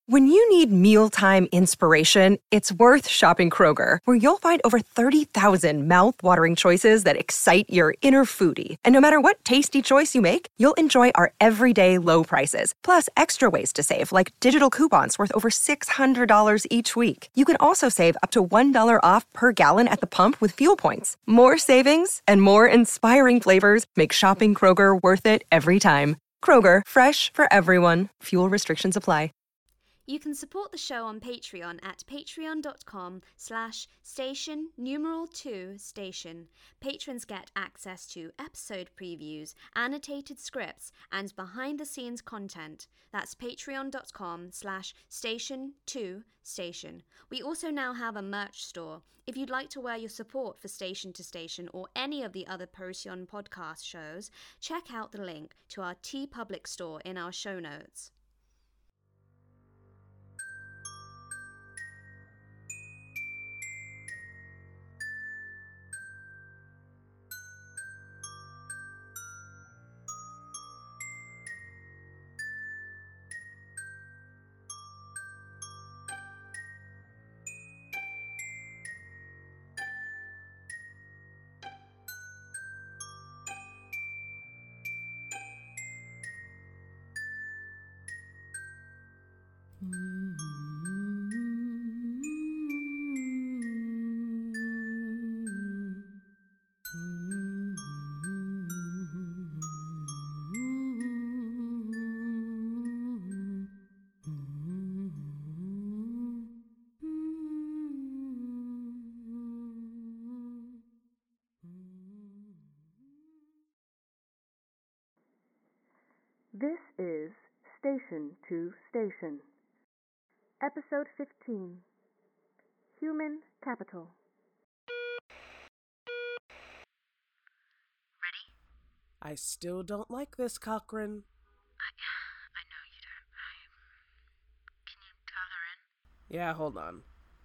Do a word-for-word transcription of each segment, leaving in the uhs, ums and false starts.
When you need mealtime inspiration, it's worth shopping Kroger, where you'll find over thirty thousand mouth-watering choices that excite your inner foodie. And no matter what tasty choice you make, you'll enjoy our everyday low prices, plus extra ways to save, like digital coupons worth over six hundred dollars each week. You can also save up to one dollar off per gallon at the pump with fuel points. More savings and more inspiring flavors make shopping Kroger worth it every time. Kroger, fresh for everyone. Fuel restrictions apply. You can support the show on Patreon at patreon.com slash station numeral two station. Patrons get access to episode previews, annotated scripts, and behind-the-scenes content. That's patreon.com slash station two station. We also now have a merch store. If you'd like to wear your support for Station to Station or any of the other Procyon podcast shows, check out the link to our TeePublic store in our show notes. This is Station to Station, Episode fifteen, Human Capital. Ready? I still don't like this, Cochrane. I, I know you don't. I, can you tell her in? Yeah, hold on.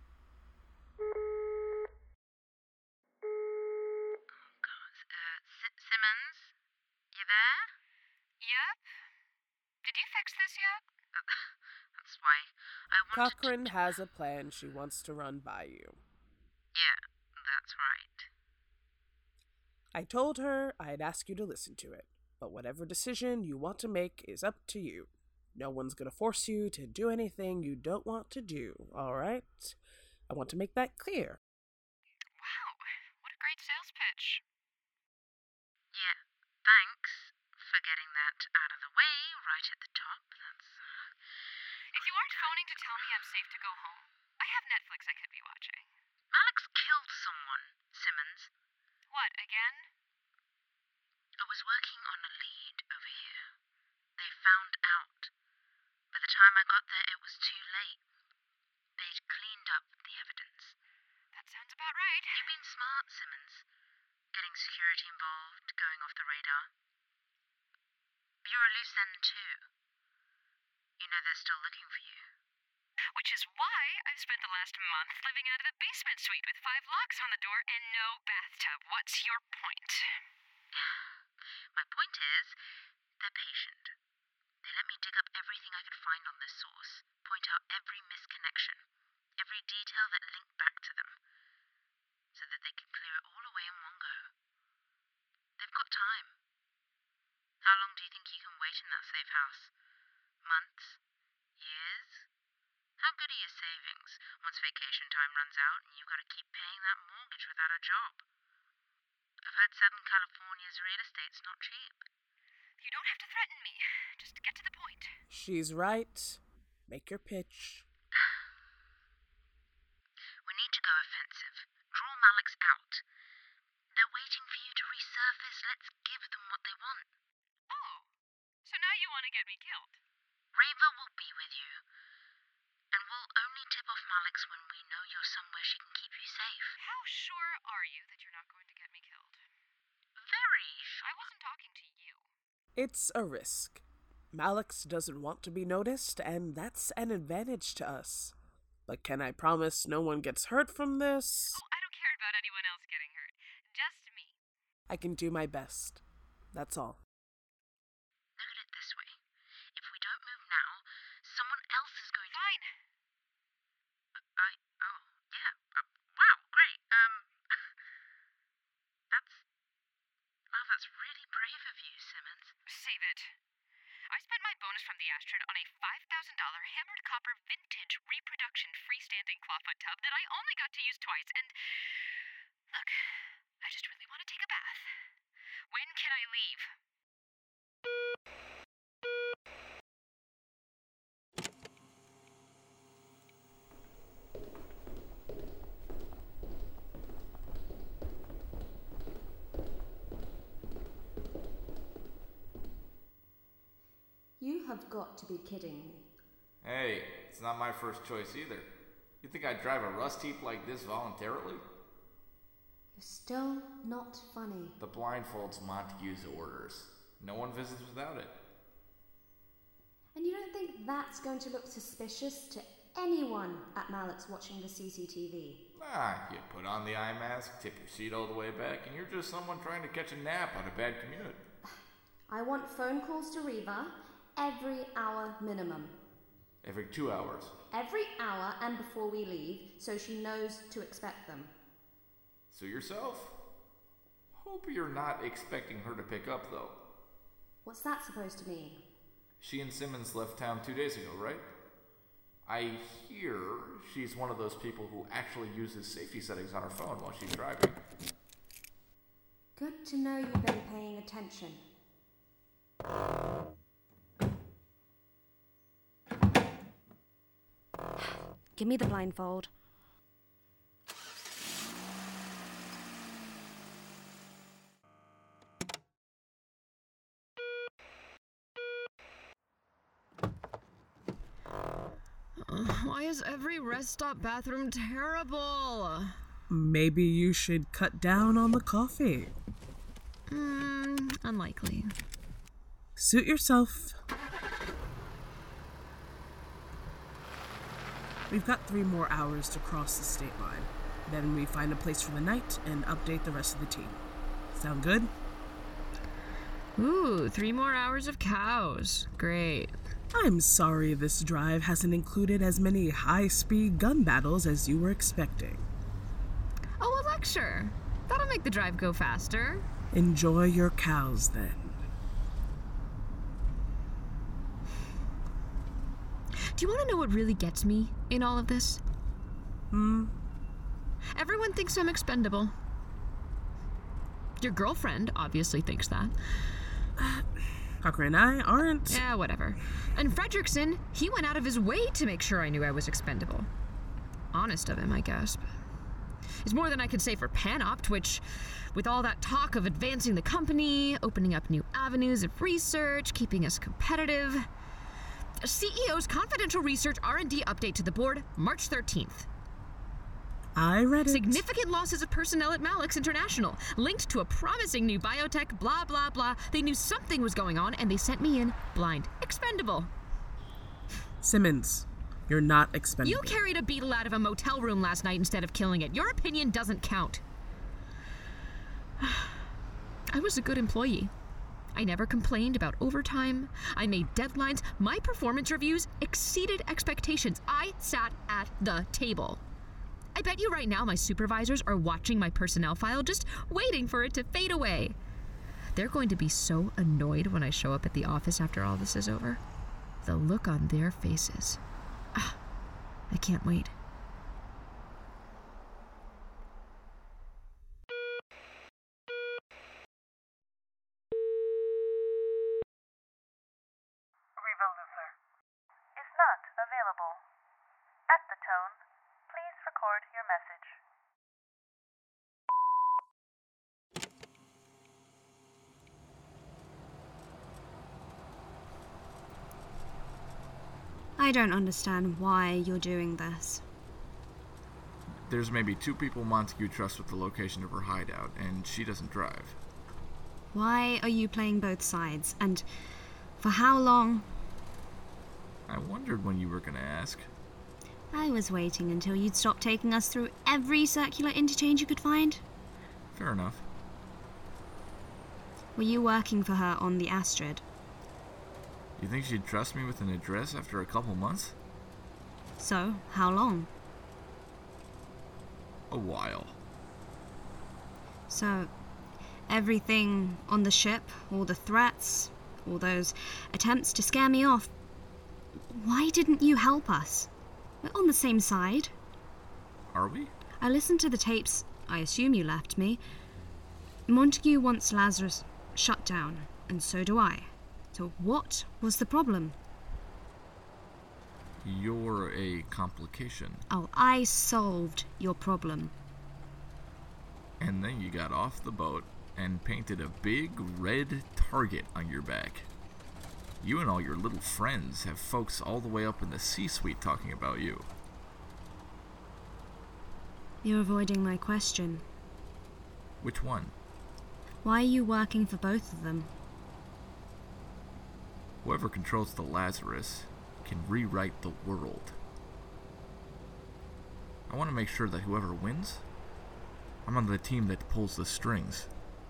Oh, God. Uh, S- Simmons? You there? Yep. Did you fix this yet? Uh, that's why I wanted Cochrane to... has a plan she wants to run by you. Yeah, that's right. I told her I'd ask you to listen to it, but whatever decision you want to make is up to you. No one's gonna force you to do anything you don't want to do, alright? I want to make that clear. Wow, what a great sales pitch. Yeah, thanks for getting that out of the way right at the top. That's... Uh, if you aren't phoning to tell me I'm safe to go home, I have Netflix I could be watching. Alex killed someone, Simmons. What, again? I was working on a lead over here. They found out. By the time I got there, it was too late. They'd cleaned up the evidence. That sounds about right. You've been smart, Simmons. Getting security involved, going off the radar. You're a loose end, too. You know they're still looking for you. Which is why I've spent the last month living out of a basement suite with five locks on the door and no bathtub. What's your point? My point is, they're patient. They let me dig up everything I could find on this source, point out every misconnection, every detail that linked back to them, so that they could clear it all away in one go. They've got time. How long do you think you can wait in that safe house? Months? Years? How good are your savings once vacation time runs out and you've got to keep paying that mortgage without a job? I've heard Southern California's real estate's not cheap. You don't have to threaten me. Just get to the point. She's right. Make your pitch. We need to go offensive. Draw Malix out. They're waiting for you to resurface. Let's give them what they want. Oh, so now you want to get me killed? Rava will be with you. And we'll only tip off Malix when we know you're somewhere she can keep you safe. How sure are you that you're not going to get me killed? Very sure. I wasn't talking to you. It's a risk. Malix doesn't want to be noticed, and that's an advantage to us. But can I promise no one gets hurt from this? Oh, I don't care about anyone else getting hurt. Just me. I can do my best. That's all. Look at it this way. If we don't move now, someone else is going to... Fine. clawfoot tub that I only got to use twice, and look, I just really want to take a bath. When can I leave? You have got to be kidding me. Hey, it's not my first choice either. You think I'd drive a rust heap like this voluntarily? You're still not funny. The blindfold's Montague's orders. No one visits without it. And you don't think that's going to look suspicious to anyone at Mallett's watching the C C T V? Nah, you put on the eye mask, tip your seat all the way back, and you're just someone trying to catch a nap on a bad commute. I want phone calls to Reva every hour minimum. Every two hours. Every hour and before we leave, so she knows to expect them. Sue yourself? Hope you're not expecting her to pick up, though. What's that supposed to mean? She and Simmons left town two days ago, right? I hear she's one of those people who actually uses safety settings on her phone while she's driving. Good to know you've been paying attention. Give me the blindfold. Why is every rest stop bathroom terrible? Maybe you should cut down on the coffee. Hmm, unlikely. Suit yourself. We've got three more hours to cross the state line. Then we find a place for the night and update the rest of the team. Sound good? Ooh, three more hours of cows. Great. I'm sorry this drive hasn't included as many high-speed gun battles as you were expecting. Oh, a lecture. That'll make the drive go faster. Enjoy your cows, then. Do you want to know what really gets me in all of this? Hmm? Everyone thinks I'm expendable. Your girlfriend obviously thinks that. Uh, Tucker and I aren't... Yeah, whatever. And Fredrickson, he went out of his way to make sure I knew I was expendable. Honest of him, I guess. It's more than I could say for Panopt, which, with all that talk of advancing the company, opening up new avenues of research, keeping us competitive... C E O's confidential research R and D update to the board, March thirteenth. I read it. Significant losses of personnel at Mallex International, linked to a promising new biotech, blah, blah, blah. They knew something was going on, and they sent me in blind. Expendable. Simmons, you're not expendable. You carried a beetle out of a motel room last night instead of killing it. Your opinion doesn't count. I was a good employee. I never complained about overtime. I made deadlines. My performance reviews exceeded expectations. I sat at the table. I bet you right now my supervisors are watching my personnel file, just waiting for it to fade away. They're going to be so annoyed when I show up at the office after all this is over. The look on their faces. Ah, I can't wait. Reva Luther is not available. At the tone, please record your message. I don't understand why you're doing this. There's maybe two people Montague trusts with the location of her hideout, and she doesn't drive. Why are you playing both sides? And for how long? I wondered when you were going to ask. I was waiting until you'd stop taking us through every circular interchange you could find. Fair enough. Were you working for her on the Astrid? You think she'd trust me with an address after a couple months? So, how long? A while. So, everything on the ship, all the threats, all those attempts to scare me off, why didn't you help us? We're on the same side. Are we? I listened to the tapes. I assume you left me. Montague wants Lazarus shut down, and so do I. So what was the problem? You're a complication. Oh, I solved your problem. And then you got off the boat and painted a big red target on your back. You and all your little friends have folks all the way up in the C-suite talking about you. You're avoiding my question. Which one? Why are you working for both of them? Whoever controls the Lazarus can rewrite the world. I want to make sure that whoever wins, I'm on the team that pulls the strings.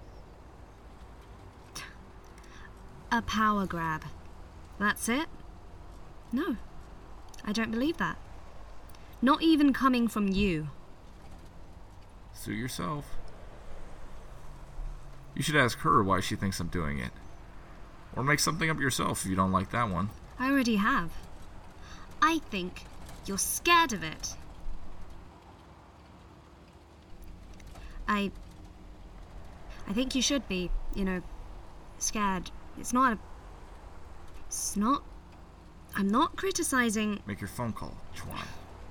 A power grab. That's it? No, I don't believe that. Not even coming from you. Sue yourself. You should ask her why she thinks I'm doing it. Or make something up yourself if you don't like that one. I already have. I think you're scared of it. I... I think you should be, you know, scared. It's not a... It's not... I'm not criticizing... Make your phone call, Chuan.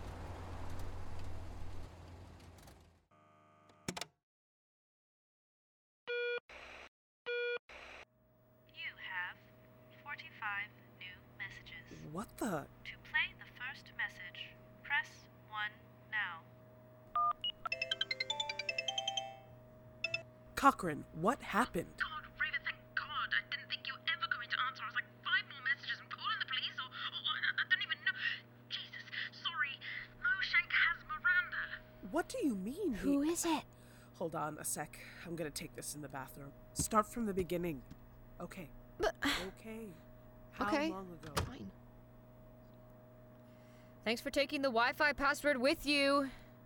You have forty-five new messages. What the? To play the first message, press one now. Cochrane, what happened? God, Riva, thank God. I didn't think you were ever going to answer. I was like, five more messages and calling the police, or, or, or I don't even know. Jesus, sorry. Moshank has Miranda. What do you mean? Who he... is it? Hold on a sec. I'm gonna take this in the bathroom. Start from the beginning. Okay. But... Okay. How Okay. long ago? Fine. Thanks for taking the Wi-Fi password with you.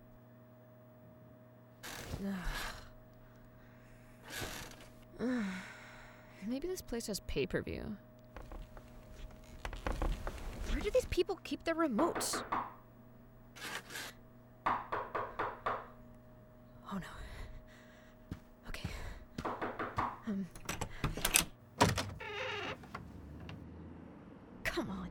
Maybe this place has pay-per-view. Where do these people keep their remotes? Oh no. Okay. Um. Come on.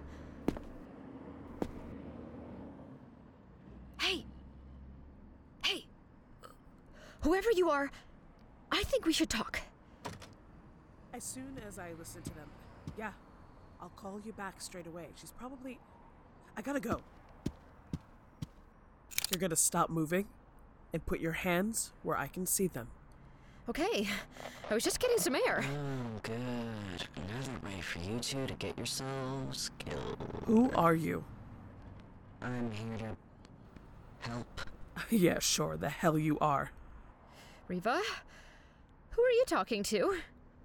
Hey! Hey! Whoever you are, I think we should talk. As soon as I listen to them, yeah, I'll call you back straight away. She's probably... I gotta go. You're gonna stop moving and put your hands where I can see them. Okay. I was just getting some air. Oh, good. Now they're ready for you two to get yourselves killed. Who are you? I'm here to help. Yeah, sure, the hell you are. Riva? Who are you talking to?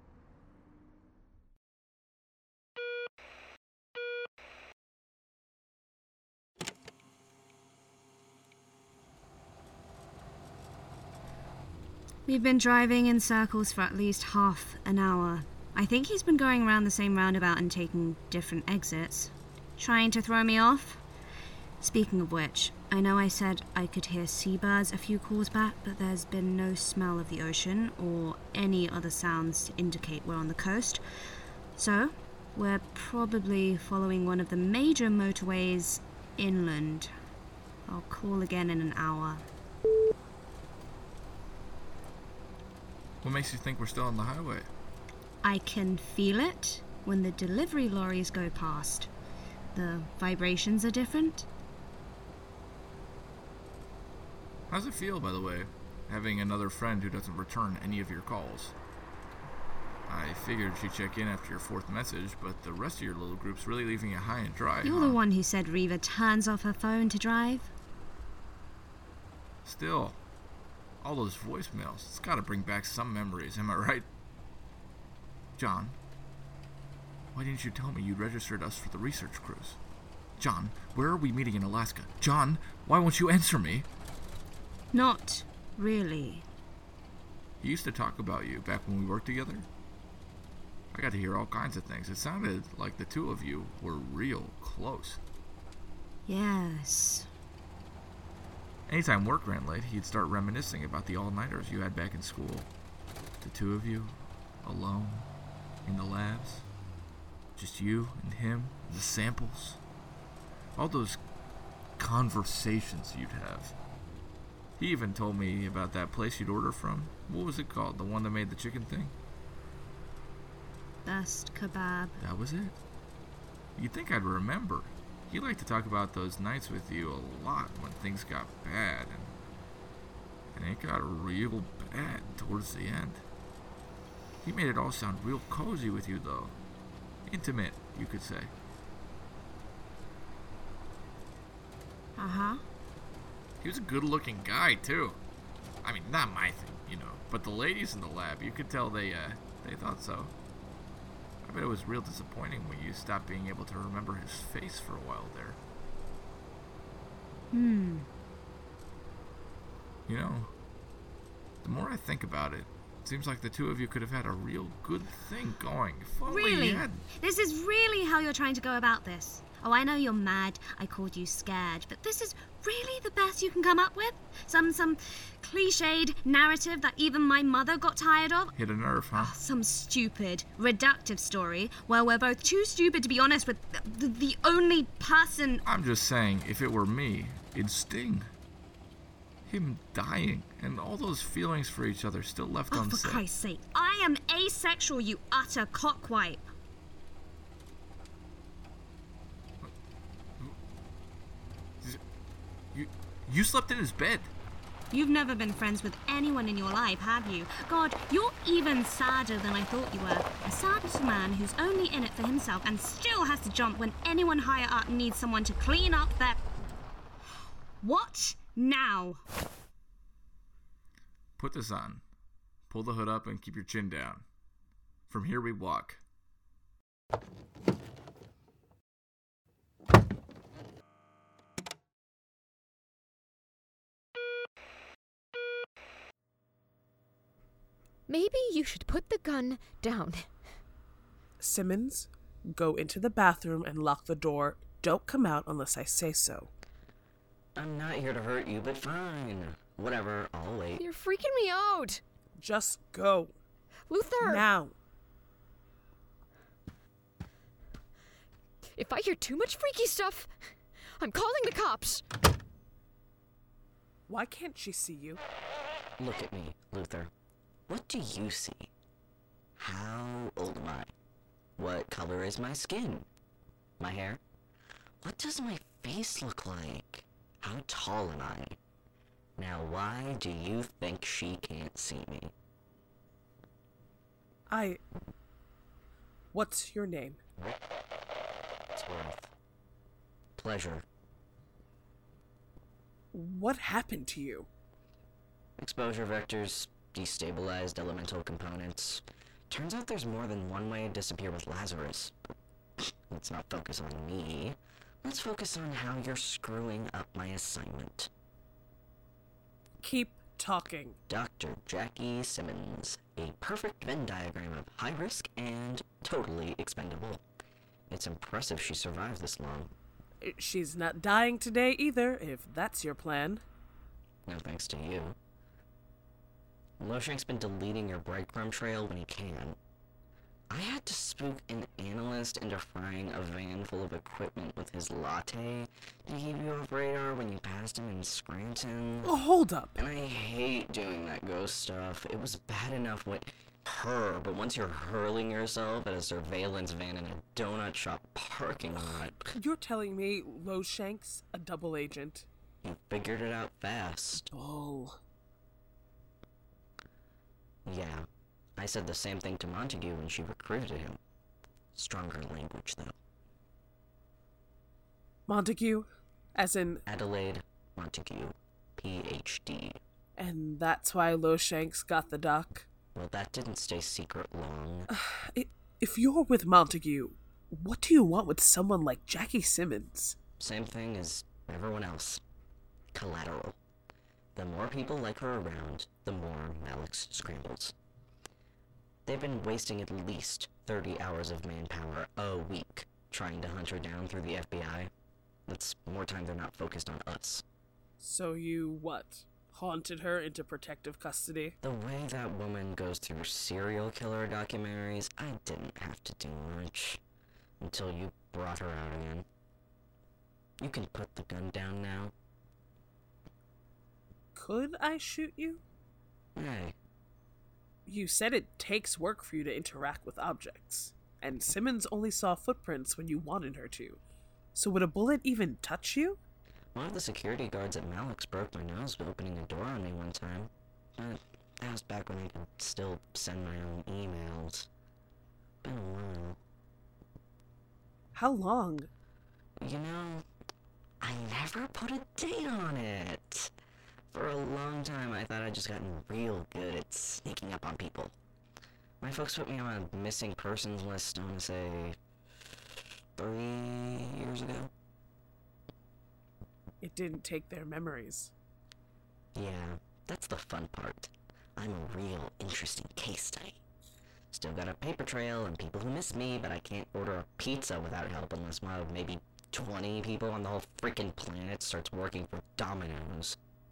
We've been driving in circles for at least half an hour. I think he's been going around the same roundabout and taking different exits. Trying to throw me off? Speaking of which, I know I said I could hear seabirds a few calls back, but there's been no smell of the ocean or any other sounds to indicate we're on the coast. So, we're probably following one of the major motorways inland. I'll call again in an hour. What makes you think we're still on the highway? I can feel it when the delivery lorries go past. The vibrations are different. How's it feel, by the way, having another friend who doesn't return any of your calls? I figured she'd check in after your fourth message, but the rest of your little group's really leaving you high and dry, You're huh? the one who said Riva turns off her phone to drive. Still, all those voicemails, it's gotta bring back some memories, am I right? John, why didn't you tell me you registered us for the research cruise? John, where are we meeting in Alaska? John, why won't you answer me? Not really. He used to talk about you back when we worked together. I got to hear all kinds of things. It sounded like the two of you were real close. Yes. Anytime work ran late, he'd start reminiscing about the all-nighters you had back in school. The two of you, alone, in the labs. Just you and him, and the samples. All those conversations you'd have. He even told me about that place you'd order from. What was it called? The one that made the chicken thing? Best kebab. That was it? You'd think I'd remember. He liked to talk about those nights with you a lot when things got bad, and, and it got real bad towards the end. He made it all sound real cozy with you, though. Intimate, you could say. Uh-huh. He was a good-looking guy, too. I mean, not my thing, you know, but the ladies in the lab, you could tell they, uh, they thought so. I bet it was real disappointing when you stopped being able to remember his face for a while there. Hmm. You know, the more I think about it, it seems like the two of you could have had a real good thing going. If only Really? you had... This is really how you're trying to go about this? Oh, I know you're mad. I called you scared, but this is really the best you can come up with? Some some cliched narrative that even my mother got tired of? Hit a nerve, huh? Oh, some stupid, reductive story where we're both too stupid to be honest with the, the, the only person... I'm just saying, if it were me, it'd sting. Him dying, and all those feelings for each other still left Oh, unsaid. for Christ's sake. I am asexual, you utter cockwipe. You, you slept in his bed. You've never been friends with anyone in your life, have you? God, you're even sadder than I thought you were. A sad little man who's only in it for himself and still has to jump when anyone higher up needs someone to clean up their... What now? Put this on. Pull the hood up and keep your chin down. From here we walk. Maybe you should put the gun down. Simmons, go into the bathroom and lock the door. Don't come out unless I say so. I'm not here to hurt you, but fine. Whatever, I'll wait. You're freaking me out. Just go. Luther! Now. If I hear too much freaky stuff, I'm calling the cops. Why can't she see you? Look at me, Luther. What do you see? How old am I? What color is my skin? My hair? What does my face look like? How tall am I? Now, why do you think she can't see me? I... What's your name? It's worth. Pleasure. What happened to you? Exposure vectors, destabilized elemental components. Turns out there's more than one way to disappear with Lazarus. Let's not focus on me. Let's focus on how you're screwing up my assignment. Keep talking. Doctor Jackie Simmons. A perfect Venn diagram of high risk and totally expendable. It's impressive she survived this long. She's not dying today either, if that's your plan. No thanks to you. Loshank's been deleting your breadcrumb trail when he can. I had to spook an analyst into frying a van full of equipment with his latte to keep you off radar when you passed him in Scranton. Oh, hold up. And I hate doing that ghost stuff. It was bad enough with her, but once you're hurling yourself at a surveillance van in a donut shop parking lot... You're telling me Loshank's a double agent? You figured it out fast. Bull. Yeah. I said the same thing to Montague when she recruited him. Stronger language, though. Montague? As in... Adelaide Montague, P H D. And that's why Loshank's got the doc? Well, that didn't stay secret long. If you're with Montague, what do you want with someone like Jackie Simmons? Same thing as everyone else. Collateral. The more people like her around, the more Malix scrambles. They've been wasting at least thirty hours of manpower a week trying to hunt her down through the F B I. That's more time they're not focused on us. So you, what, haunted her into protective custody? The way that woman goes through serial killer documentaries, I didn't have to do much. Until you brought her out again. You can put the gun down now. Could I shoot you? Hey. You said it takes work for you to interact with objects, and Simmons only saw footprints when you wanted her to. So would a bullet even touch you? One of the security guards at Malik's broke my nose opening a door on me one time. But that was back when I could still send my own emails. Been a while. How long? You know, I never put a date on it. For a long time, I thought I'd just gotten real good at sneaking up on people. My folks put me on a missing persons list, I want to say, three years ago. It didn't take their memories. Yeah, that's the fun part. I'm a real interesting case study. Still got a paper trail and people who miss me, but I can't order a pizza without help unless one of maybe twenty people on the whole freaking planet starts working for Domino's.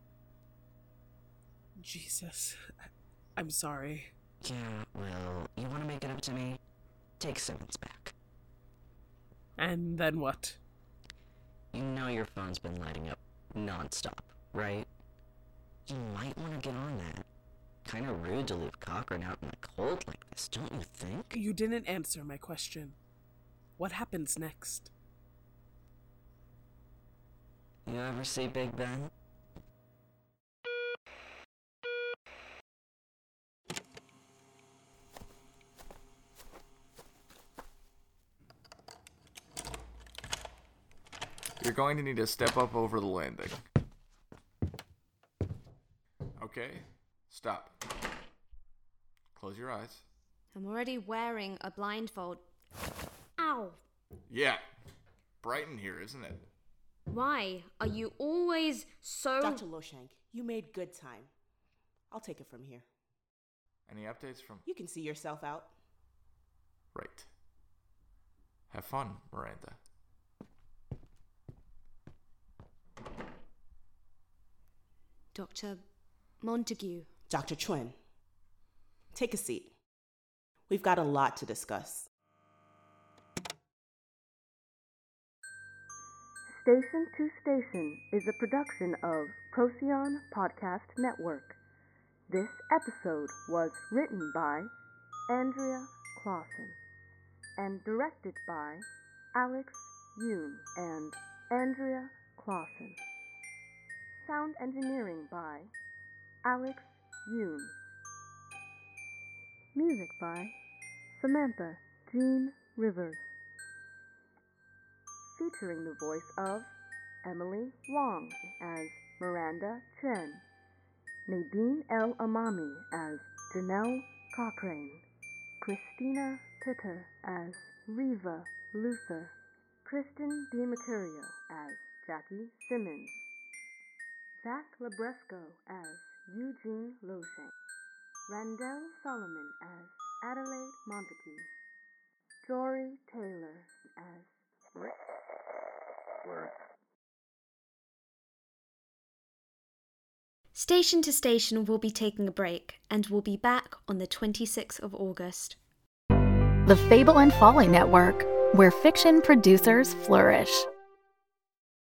Jesus. I'm sorry. Yeah, well, you want to make it up to me? Take Simmons back. And then what? You know your phone's been lighting up non-stop, right? You might want to get on that. Kinda rude to leave Cochran out in the cold like this, don't you think? You didn't answer my question. What happens next? You ever see Big Ben? You're going to need to step up over the landing. Okay, stop. Close your eyes. I'm already wearing a blindfold. Ow! Yeah, bright in here, isn't it? Why are you always so... Doctor Loshank, you made good time. I'll take it from here. Any updates from... You can see yourself out. Right. Have fun, Miranda. Doctor Montague. Doctor Chuen, take a seat. We've got a lot to discuss. Station to Station is a production of Procyon Podcast Network. This episode was written by Andrea Clausen and directed by Alex Yoon and Andrea Clausen. Sound engineering by Alex Yoon. Music by Samantha Jean Rivers. Featuring the voice of Emily Wong as Miranda Chen, Nadine El Amami as Janelle Cochrane, Christina Pitter as Riva Luther, Kristen DiMatterio as Jackie Simmons, Zach Labresco as Eugene Loshank, Randell Solomon as Adelaide Montague, Jory Taylor as Rick Worth. Station to Station will be taking a break and will be back on the twenty-sixth of August. The Fable and Folly Network, where fiction producers flourish.